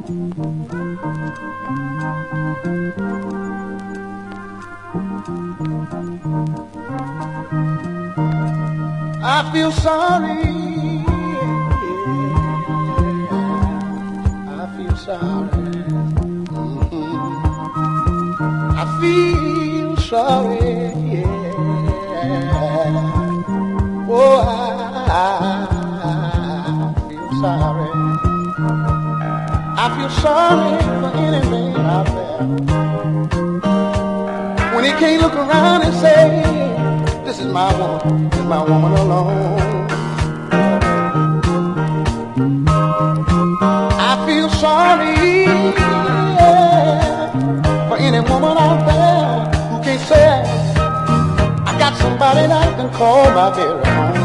I feel sorry. I feel sorry. I feel sorry. Yeah. Oh, I feel sorry. I feel sorry for any man out there when he can't look around and say, this is my woman alone. I feel sorry, yeah, for any woman out there who can't say, I got somebody that I can call my very own.